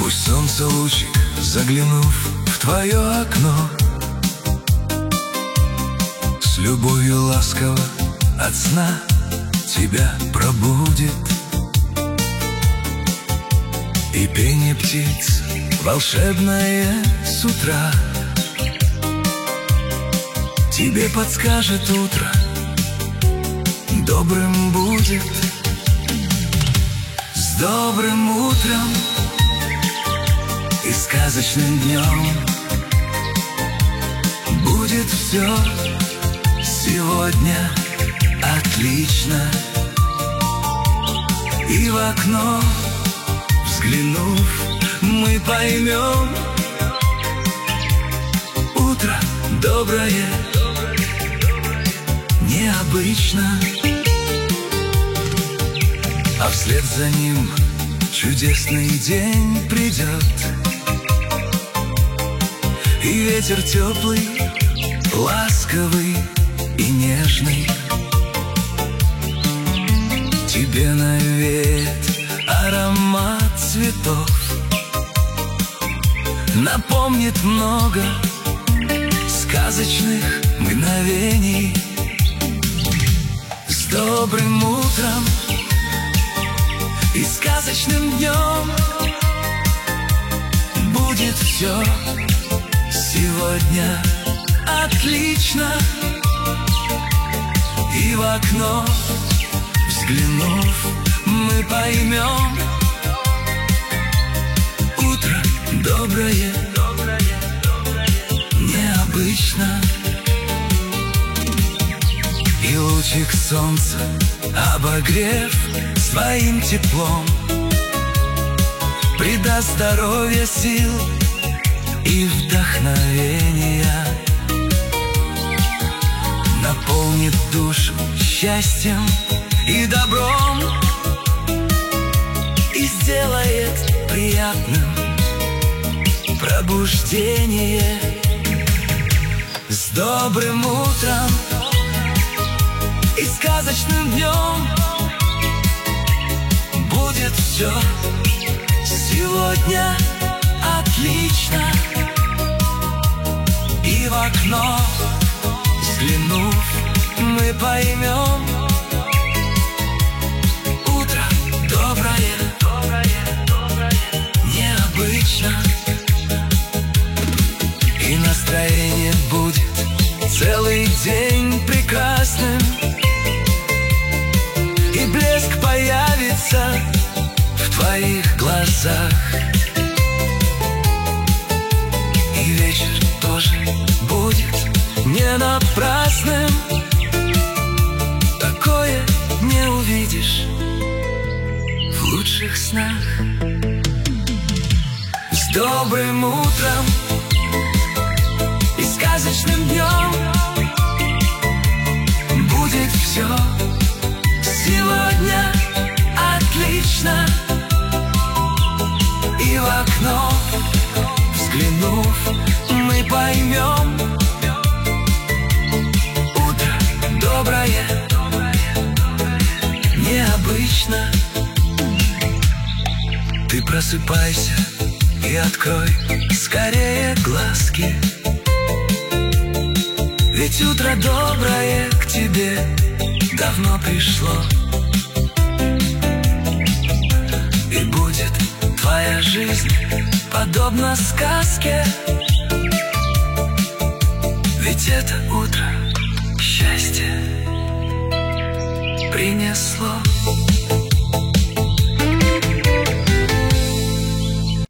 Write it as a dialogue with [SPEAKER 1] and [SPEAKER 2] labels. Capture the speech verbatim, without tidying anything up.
[SPEAKER 1] Пусть солнце лучик, заглянув в твое окно, с любовью ласково от сна тебя пробудит. И пение птиц волшебное с утра тебе подскажет утро, добрым будет. С добрым утром и сказочным днем будет все сегодня отлично. И в окно взглянув, мы поймем, утро доброе, необычно. А вслед за ним чудесный день придет, и ветер теплый, ласковый и нежный тебе навеет аромат цветов, напомнит много сказочных мгновений. С добрым утром и сказочным днем будет все сегодня отлично. И в окно взглянув, мы поймем, утро доброе, необычно. И лучик солнца, обогрев своим теплом, придаст здоровья, сил и вдохновения, наполнит душу счастьем и добром, и сделает приятным пробуждение. С добрым утром и сказочным днем будет все сегодня отлично. И в окно взглянув, мы поймем, утро доброе, необычно. И настроение будет целый день прекрасным, и блеск появится в твоих глазах, и вечер тоже будет не напрасным. Такое не увидишь в лучших снах. С добрым утром и сказочным днем будет все сегодня отлично. И в окно взглянув, мы поймем, утро доброе, необычно. Ты просыпайся и открой скорее глазки, ведь утро доброе к тебе давно пришло. И будет твоя жизнь подобна сказке, ведь это утро счастье принесло.